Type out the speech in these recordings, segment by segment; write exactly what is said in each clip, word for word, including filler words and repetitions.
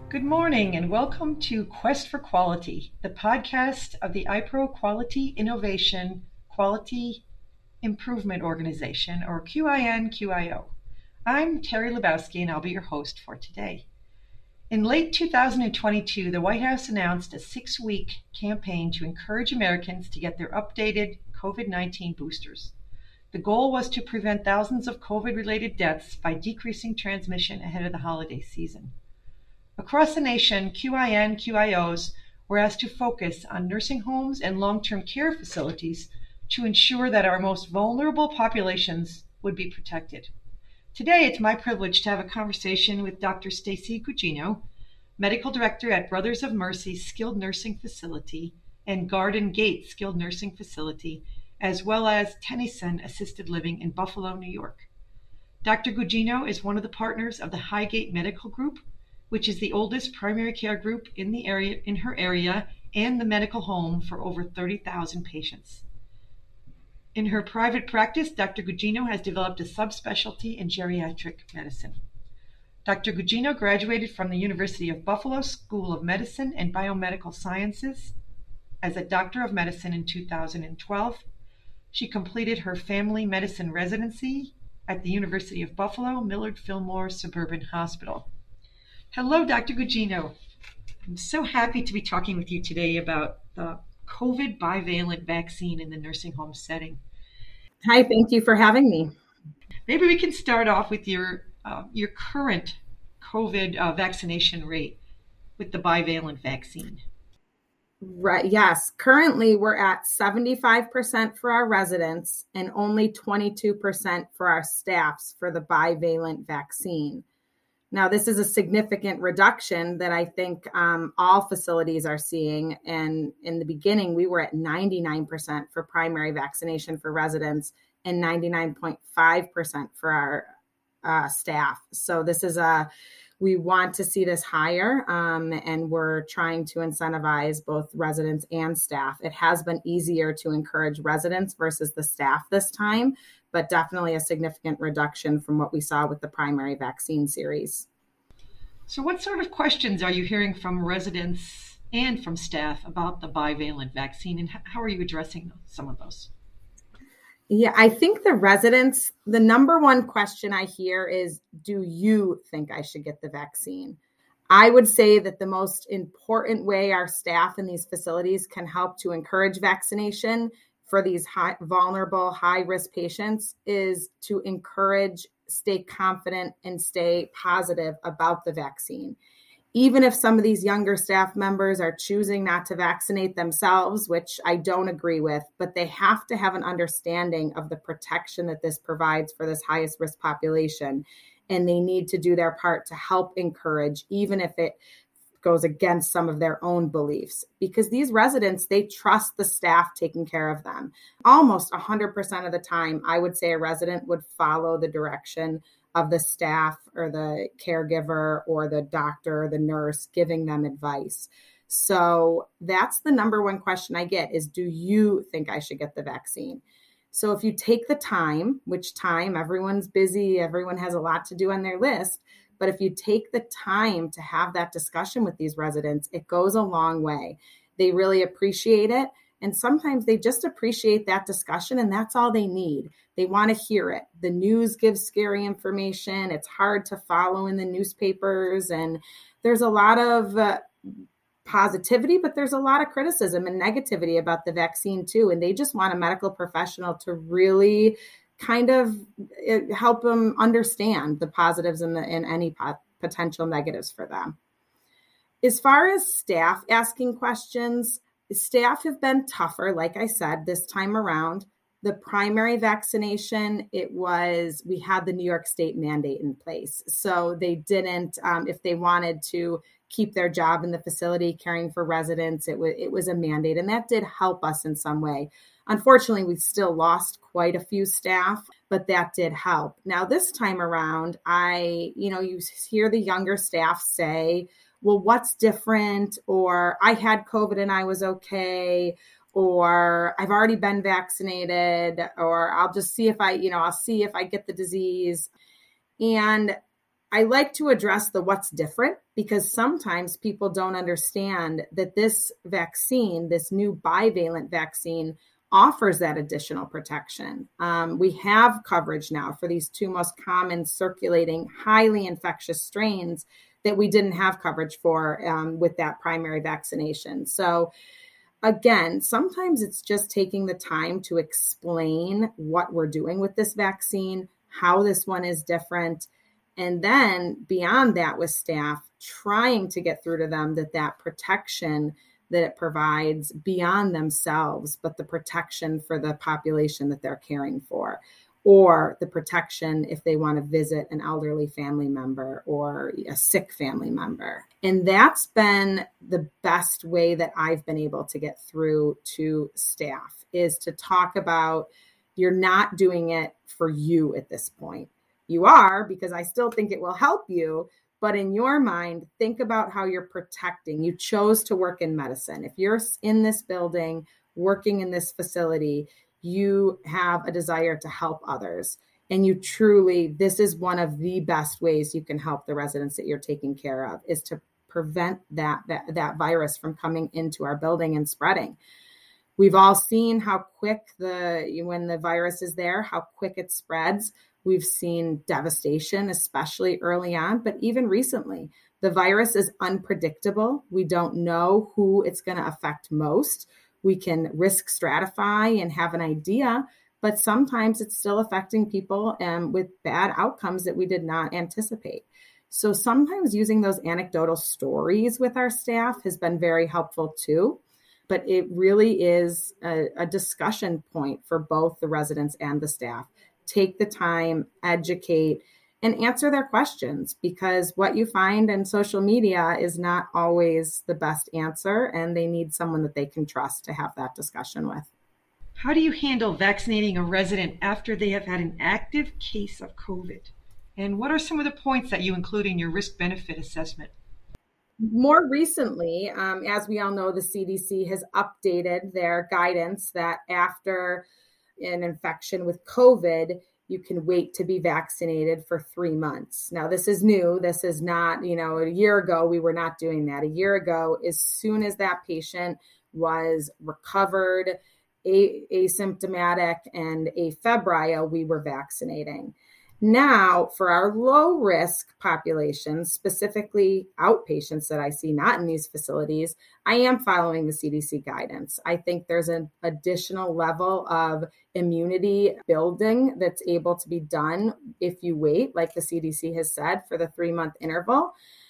Good morning and welcome to Quest for Quality, the podcast of the iPro Quality Innovation Quality Improvement Organization, or Q I N Q I O. I'm Terry Lebowski and I'll be your host for today. In late two thousand twenty-two, the White House announced a six-week campaign to encourage Americans to get their updated COVID nineteen boosters. The goal was to prevent thousands of COVID-related deaths by decreasing transmission ahead of the holiday season. Across the nation, Q I N Q I Os were asked to focus on nursing homes and long-term care facilities to ensure that our most vulnerable populations would be protected. Today, it's my privilege to have a conversation with Doctor Stacy Gugino, Medical Director at Brothers of Mercy Skilled Nursing Facility and Garden Gate Skilled Nursing Facility, as well as Tennyson Assisted Living in Buffalo, New York. Doctor Gugino is one of the partners of the Highgate Medical Group, which is the oldest primary care group in the area in her area and the medical home for over thirty thousand patients. In her private practice, Doctor Gugino has developed a subspecialty in geriatric medicine. Doctor Gugino graduated from the University of Buffalo School of Medicine and Biomedical Sciences as a Doctor of Medicine in two thousand twelve. She completed her family medicine residency at the University of Buffalo Millard Fillmore Suburban Hospital. Hello, Doctor Gugino. I'm so happy to be talking with you today about the COVID bivalent vaccine in the nursing home setting. Hi, thank you for having me. Maybe we can start off with your uh, your current COVID uh, vaccination rate with the bivalent vaccine. Right. Yes. Currently, we're at seventy-five percent for our residents and only twenty-two percent for our staffs for the bivalent vaccine. Now, this is a significant reduction that I think um, all facilities are seeing. And in the beginning, we were at ninety-nine percent for primary vaccination for residents and ninety-nine point five percent for our uh, staff. So this is a, we want to see this higher, um, and we're trying to incentivize both residents and staff. It has been easier to encourage residents versus the staff this time, but definitely a significant reduction from what we saw with the primary vaccine series. So what sort of questions are you hearing from residents and from staff about the bivalent vaccine, and how are you addressing some of those? Yeah, I think the residents, the number one question I hear is, do you think I should get the vaccine? I would say that the most important way our staff in these facilities can help to encourage vaccination for these high, vulnerable, high-risk patients is to encourage, stay confident, and stay positive about the vaccine. Even if some of these younger staff members are choosing not to vaccinate themselves, which I don't agree with, but they have to have an understanding of the protection that this provides for this highest risk population. And they need to do their part to help encourage, even if it goes against some of their own beliefs, because these residents, they trust the staff taking care of them. Almost one hundred percent of the time, I would say a resident would follow the direction of the staff or the caregiver or the doctor or the nurse giving them advice. So that's the number one question I get is, do you think I should get the vaccine? So if you take the time, which time, everyone's busy, everyone has a lot to do on their list, but if you take the time to have that discussion with these residents, it goes a long way. They really appreciate it. And sometimes they just appreciate that discussion, and that's all they need. They want to hear it. The news gives scary information. It's hard to follow in the newspapers. And there's a lot of uh, positivity, but there's a lot of criticism and negativity about the vaccine too. And they just want a medical professional to really kind of help them understand the positives and, the, and any pot- potential negatives for them. As far as staff asking questions, staff have been tougher, like I said, this time around. The primary vaccination, it was, we had the New York State mandate in place. So they didn't, um, if they wanted to keep their job in the facility caring for residents, it was, it was a mandate. And that did help us in some way. Unfortunately, we still lost quite a few staff, but that did help. Now, this time around, I, you know, you hear the younger staff say, well, what's different? Or I had COVID and I was okay. Or I've already been vaccinated, or I'll just see if I, you know, I'll see if I get the disease. And I like to address the what's different, because sometimes people don't understand that this vaccine, this new bivalent vaccine, offers that additional protection. Um, we have coverage now for these two most common circulating, highly infectious strains that we didn't have coverage for um, with that primary vaccination. So again, sometimes it's just taking the time to explain what we're doing with this vaccine, how this one is different. And then beyond that with staff, trying to get through to them that that protection that it provides beyond themselves, but the protection for the population that they're caring for, or the protection if they want to visit an elderly family member or a sick family member. And that's been the best way that I've been able to get through to staff, is to talk about, you're not doing it for you at this point. You are, because I still think it will help you. But in your mind, think about how you're protecting. You chose to work in medicine. If you're in this building, working in this facility, you have a desire to help others. And you truly, this is one of the best ways you can help the residents that you're taking care of, is to prevent that, that, that virus from coming into our building and spreading. We've all seen how quick the, when the virus is there, how quick it spreads. We've seen devastation, especially early on, but even recently. The virus is unpredictable. We don't know who it's going to affect most. We can risk stratify and have an idea, but sometimes it's still affecting people um, with bad outcomes that we did not anticipate. So sometimes using those anecdotal stories with our staff has been very helpful too. But it really is a, a discussion point for both the residents and the staff. Take the time, educate, and answer their questions, because what you find in social media is not always the best answer, and they need someone that they can trust to have that discussion with. How do you handle vaccinating a resident after they have had an active case of COVID? And what are some of the points that you include in your risk-benefit assessment? More recently, um, as we all know, the C D C has updated their guidance that after an infection with COVID, you can wait to be vaccinated for three months. Now, this is new. This is not, you know, a year ago, we were not doing that. A year ago, as soon as that patient was recovered, a- asymptomatic, and afebrile, we were vaccinating. Now, for our low risk populations, specifically outpatients that I see not in these facilities, I am following the C D C guidance. I think there's an additional level of immunity building that's able to be done if you wait, like the C D C has said, for the three month interval.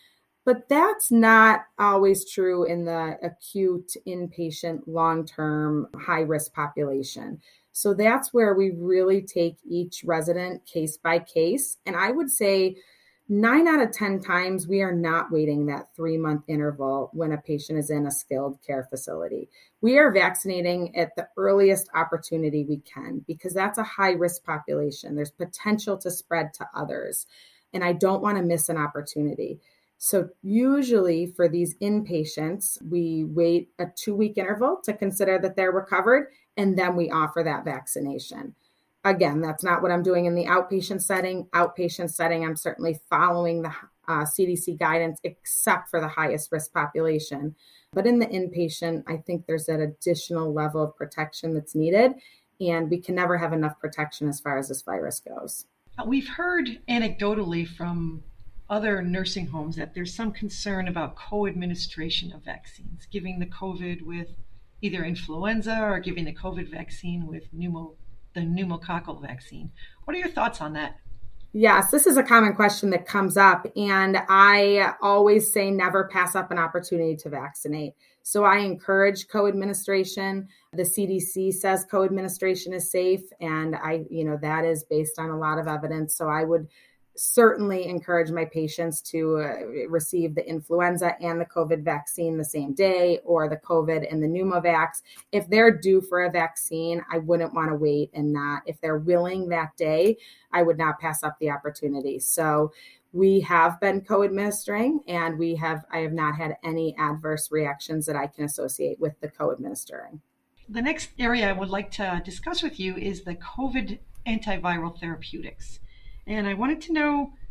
But that's not always true in the acute inpatient, long-term, high-risk population. So that's where we really take each resident case by case. And I would say nine out of ten times we are not waiting that three-month interval when a patient is in a skilled care facility. We are vaccinating at the earliest opportunity we can, because that's a high-risk population. There's potential to spread to others. And I don't want to miss an opportunity. So usually for these inpatients, we wait a two-week interval to consider that they're recovered, and then we offer that vaccination. Again, that's not what I'm doing in the outpatient setting. Outpatient setting, I'm certainly following the uh, C D C guidance, except for the highest risk population. But in the inpatient, I think there's that additional level of protection that's needed, and we can never have enough protection as far as this virus goes. We've heard anecdotally from other nursing homes that there's some concern about co-administration of vaccines, giving the COVID with either influenza or giving the COVID vaccine with pneumo, the pneumococcal vaccine. What are your thoughts on that? Yes, this is a common question that comes up, and I always say never pass up an opportunity to vaccinate. So I encourage co-administration. The C D C says co-administration is safe, and I, you know, that is based on a lot of evidence. So I would certainly encourage my patients to uh, receive the influenza and the COVID vaccine the same day, or the COVID and the pneumovax. If they're due for a vaccine, I wouldn't want to wait and not, if they're willing that day, I would not pass up the opportunity. So we have been co-administering, and we have, I have not had any adverse reactions that I can associate with the co-administering. The next area I would like to discuss with you is the COVID antiviral therapeutics. And I wanted to know,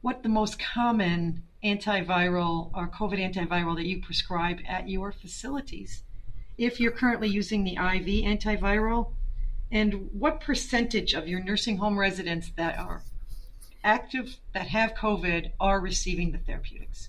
what the most common antiviral or COVID antiviral that you prescribe at your facilities, if you're currently using the I V antiviral, and what percentage of your nursing home residents that are active, that have COVID, are receiving the therapeutics?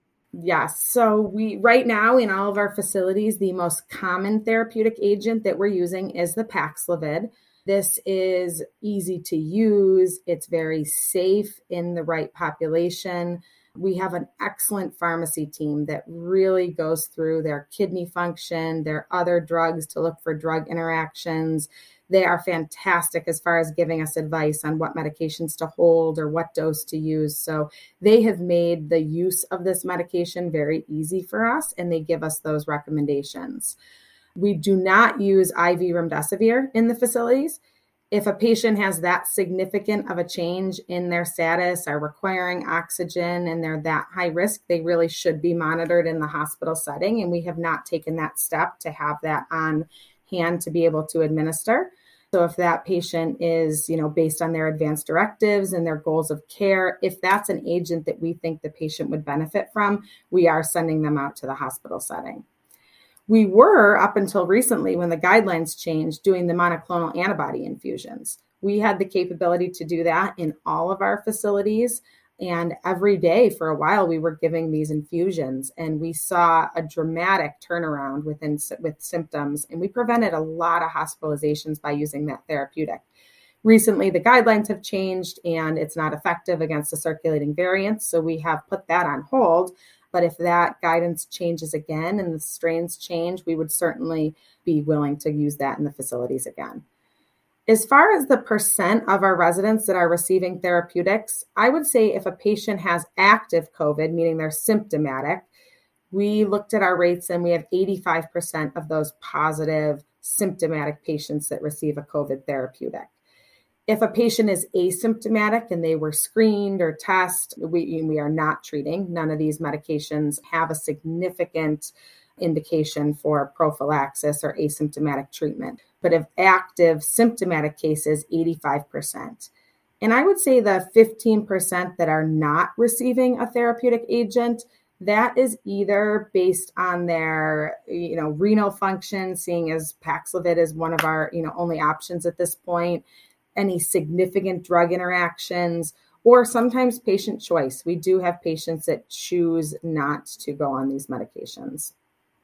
Yes. So we right now in all of our facilities, the most common therapeutic agent that we're using is the Paxlovid. This is easy to use. It's very safe in the right population. We have an excellent pharmacy team that really goes through their kidney function, their other drugs to look for drug interactions. They are fantastic as far as giving us advice on what medications to hold or what dose to use. So they have made the use of this medication very easy for us, and they give us those recommendations. We do not use I V remdesivir in the facilities. If a patient has that significant of a change in their status, are requiring oxygen, and they're that high risk, they really should be monitored in the hospital setting. And we have not taken that step to have that on hand to be able to administer. So if that patient is, you know, based on their advanced directives and their goals of care, if that's an agent that we think the patient would benefit from, we are sending them out to the hospital setting. We were, up until recently when the guidelines changed, doing the monoclonal antibody infusions. We had the capability to do that in all of our facilities. And every day for a while, we were giving these infusions, and we saw a dramatic turnaround within with symptoms, and we prevented a lot of hospitalizations by using that therapeutic. Recently, the guidelines have changed, and it's not effective against the circulating variants, so we have put that on hold. But if that guidance changes again and the strains change, we would certainly be willing to use that in the facilities again. As far as the percent of our residents that are receiving therapeutics, I would say if a patient has active COVID, meaning they're symptomatic, we looked at our rates and we have eighty-five percent of those positive symptomatic patients that receive a COVID therapeutic. If a patient is asymptomatic and they were screened or tested, we, we are not treating. None of these medications have a significant indication for prophylaxis or asymptomatic treatment. But if active symptomatic cases, eighty-five percent. And I would say the fifteen percent that are not receiving a therapeutic agent, that is either based on their, you know, renal function, seeing as Paxlovid is one of our, you know, only options at this point, any significant drug interactions, or sometimes patient choice. We do have patients that choose not to go on these medications.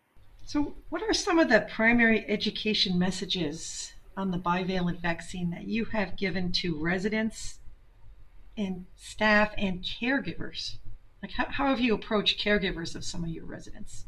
So what are some of the primary education messages on the bivalent vaccine that you have given to residents and staff and caregivers? Like how, how have you approached caregivers of some of your residents?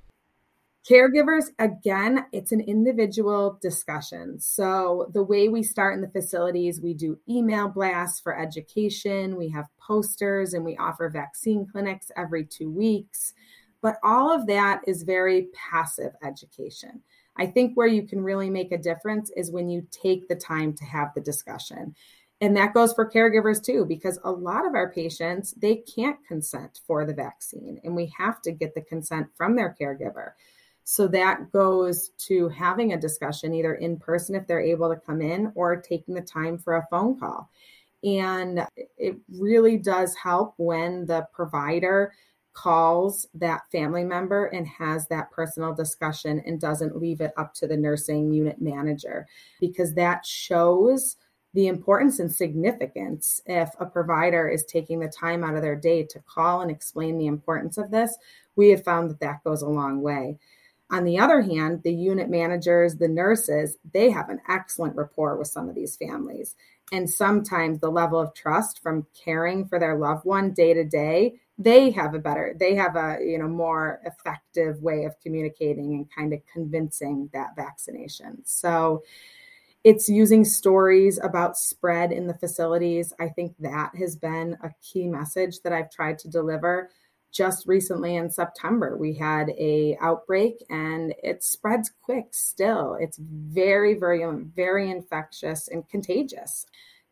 Caregivers, again, it's an individual discussion. So the way we start in the facilities, we do email blasts for education, we have posters, and we offer vaccine clinics every two weeks. But all of that is very passive education. I think where you can really make a difference is when you take the time to have the discussion. And that goes for caregivers too, because a lot of our patients, they can't consent for the vaccine, and we have to get the consent from their caregiver. So that goes to having a discussion either in person if they're able to come in, or taking the time for a phone call. And it really does help when the provider calls that family member and has that personal discussion and doesn't leave it up to the nursing unit manager, because that shows the importance and significance. If a provider is taking the time out of their day to call and explain the importance of this, we have found that that goes a long way. On the other hand, the unit managers, the nurses, they have an excellent rapport with some of these families. And sometimes the level of trust from caring for their loved one day to day, they have a better, they have a, you know, more effective way of communicating and kind of convincing that vaccination. So it's using stories about spread in the facilities. I think that has been a key message that I've tried to deliver. Just recently in September, we had a outbreak and it spreads quick still. It's very, very, very infectious and contagious.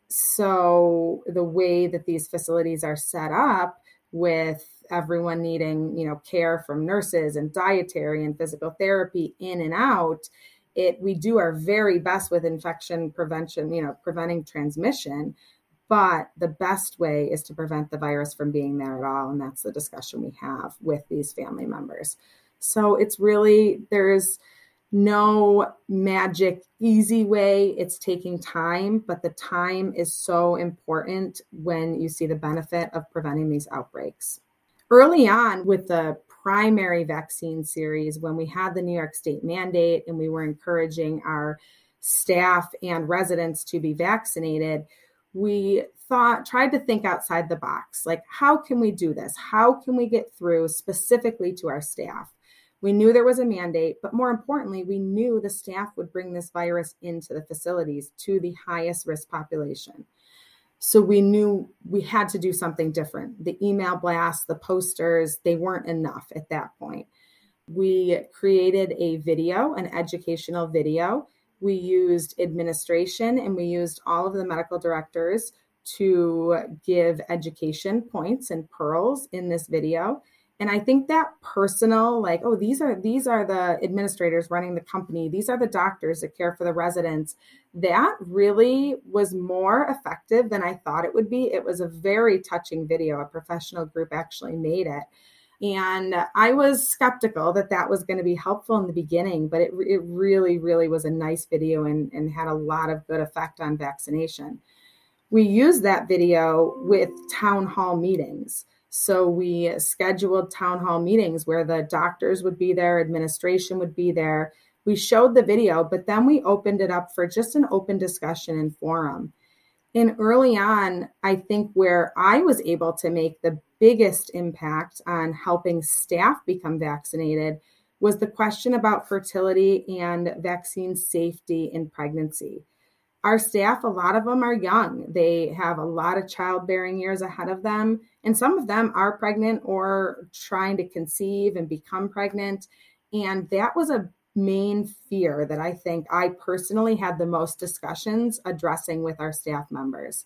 So the way that these facilities are set up, with everyone needing, you know, care from nurses and dietary and physical therapy in and out, it we do our very best with infection prevention, you know, preventing transmission. But the best way is to prevent the virus from being there at all. And that's the discussion we have with these family members. So it's really, there's no magic easy way. It's taking time, but the time is so important when you see the benefit of preventing these outbreaks. Early on with the primary vaccine series, when we had the New York State mandate and we were encouraging our staff and residents to be vaccinated, we thought, tried to think outside the box. Like, how can we do this? How can we get through specifically to our staff? We knew there was a mandate, but more importantly, we knew the staff would bring this virus into the facilities to the highest risk population. So we knew we had to do something different. The email blasts, the posters, they weren't enough at that point. We created a video, an educational video. We used administration and we used all of the medical directors to give education points and pearls in this video. And I think that personal, like, oh, these are these are the administrators running the company. These are the doctors that care for the residents. That really was more effective than I thought it would be. It was a very touching video. A professional group actually made it. And I was skeptical that that was going to be helpful in the beginning, but it, it really, really was a nice video and, and had a lot of good effect on vaccination. We used that video with town hall meetings. So we scheduled town hall meetings where the doctors would be there, administration would be there. We showed the video, but then we opened it up for just an open discussion and forum. And early on, I think where I was able to make the biggest impact on helping staff become vaccinated was the question about fertility and vaccine safety in pregnancy. Our staff, a lot of them are young. They have a lot of childbearing years ahead of them. And some of them are pregnant or trying to conceive and become pregnant. And that was a main fear that I think I personally had the most discussions addressing with our staff members.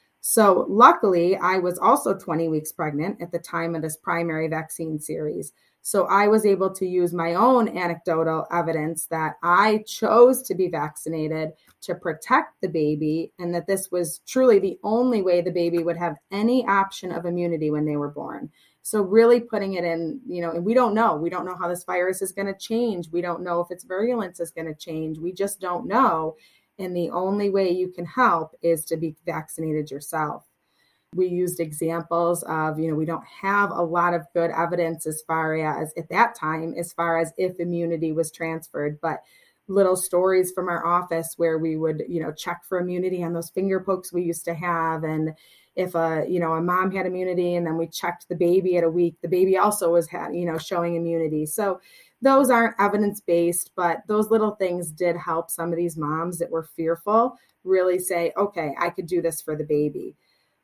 So luckily, I was also twenty weeks pregnant at the time of this primary vaccine series. So I was able to use my own anecdotal evidence that I chose to be vaccinated to protect the baby, and that this was truly the only way the baby would have any option of immunity when they were born. So really putting it in, you know, and we don't know. We don't know how this virus is going to change. We don't know if its virulence is going to change. We just don't know. And the only way you can help is to be vaccinated yourself. We used examples of, you know, we don't have a lot of good evidence as far as at that time, as far as if immunity was transferred, but little stories from our office where we would, you know, check for immunity on those finger pokes we used to have. And if a, you know, a mom had immunity and then we checked the baby at a week, the baby also was, had, you know, showing immunity. So those aren't evidence-based, but those little things did help some of these moms that were fearful really say, okay, I could do this for the baby.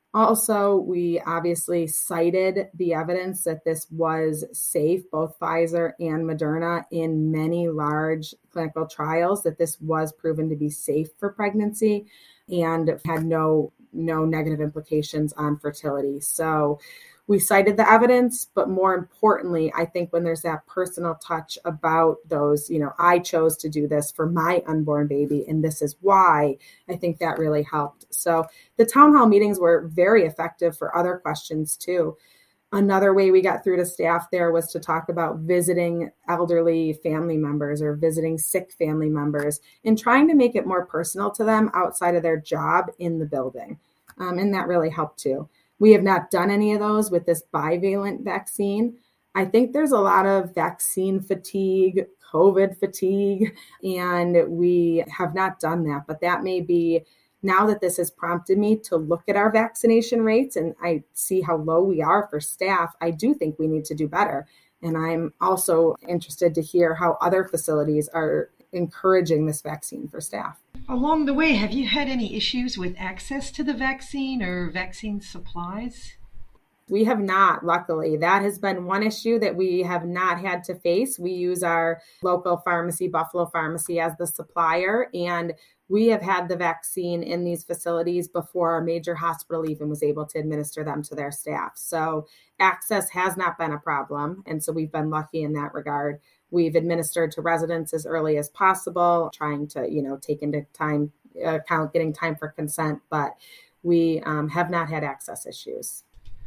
Also, we obviously cited the evidence that this was safe, both Pfizer and Moderna, in many large clinical trials, that this was proven to be safe for pregnancy and had no, no negative implications on fertility. So we cited the evidence, but more importantly, I think when there's that personal touch about those, you know, I chose to do this for my unborn baby, and this is why, I think that really helped. So the town hall meetings were very effective for other questions too. Another way we got through to staff there was to talk about visiting elderly family members or visiting sick family members and trying to make it more personal to them outside of their job in the building. Um, and that really helped too. We have not done any of those with this bivalent vaccine. I think there's a lot of vaccine fatigue, COVID fatigue, and we have not done that. But that may be, now that this has prompted me to look at our vaccination rates and I see how low we are for staff, I do think we need to do better. And I'm also interested to hear how other facilities are encouraging this vaccine for staff. Along the way, have you had any issues with access to the vaccine or vaccine supplies? We have not, luckily. That has been one issue that we have not had to face. We use our local pharmacy, Buffalo Pharmacy, as the supplier, and we have had the vaccine in these facilities before our major hospital even was able to administer them to their staff. So access has not been a problem, and so we've been lucky in that regard. We've administered to residents as early as possible, trying to, you know, take into time account getting time for consent, but we um, have not had access issues.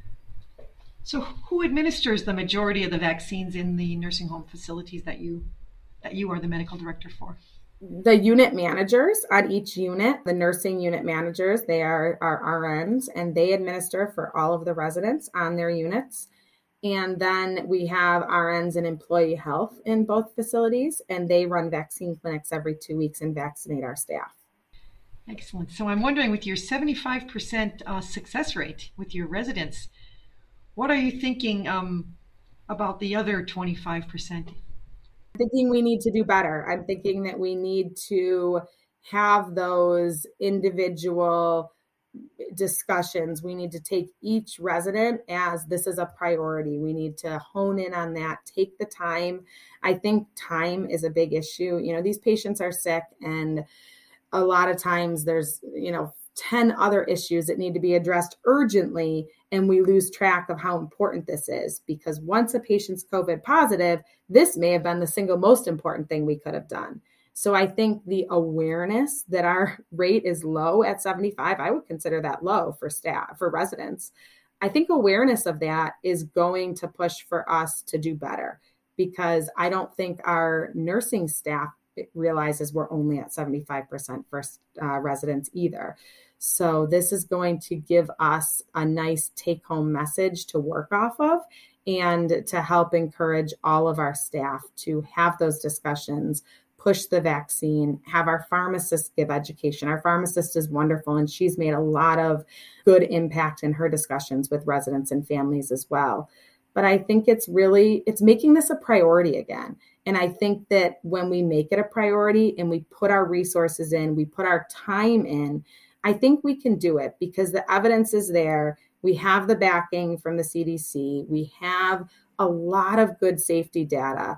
So who administers the majority of the vaccines in the nursing home facilities that you that you are the medical director for? The unit managers at each unit, the nursing unit managers, they are our R Ns, and they administer for all of the residents on their units. And then we have R Ns in employee health in both facilities, and they run vaccine clinics every two weeks and vaccinate our staff. Excellent. So I'm wondering, with your seventy-five percent uh, success rate with your residents, what are you thinking um, about the other twenty-five percent? I'm thinking we need to do better. I'm thinking that we need to have those individual discussions. We need to take each resident as this is a priority. We need to hone in on that, take the time. I think time is a big issue. You know, these patients are sick, and a lot of times there's, you know, ten other issues that need to be addressed urgently, and we lose track of how important this is, because once a patient's COVID positive, this may have been the single most important thing we could have done. So I think the awareness that our rate is low at seventy-five, I would consider that low for staff, for residents. I think awareness of that is going to push for us to do better, because I don't think our nursing staff realizes we're only at seventy-five percent for uh, residents either. So this is going to give us a nice take-home message to work off of, and to help encourage all of our staff to have those discussions, push the vaccine, have our pharmacists give education. Our pharmacist is wonderful, and she's made a lot of good impact in her discussions with residents and families as well. But I think it's really, it's making this a priority again. And I think that when we make it a priority and we put our resources in, we put our time in, I think we can do it, because the evidence is there. We have the backing from the C D C. We have a lot of good safety data.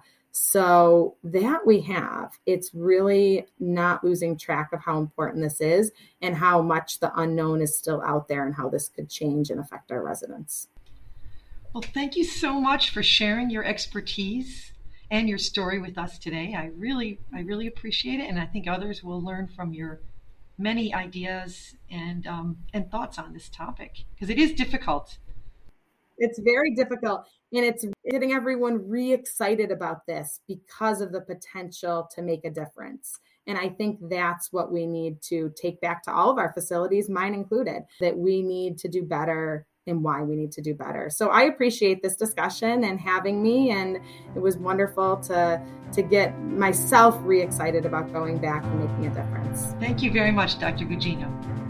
So that we have, it's really not losing track of how important this is and how much the unknown is still out there and how this could change and affect our residents. Well, thank you so much for sharing your expertise and your story with us today. I really, I really appreciate it, and I think others will learn from your many ideas and um, and thoughts on this topic, because it is difficult. It's very difficult, and it's getting everyone re-excited about this because of the potential to make a difference. And I think that's what we need to take back to all of our facilities, mine included, that we need to do better and why we need to do better. So I appreciate this discussion and having me, and it was wonderful to to get myself re-excited about going back and making a difference. Thank you very much, Doctor Gugino.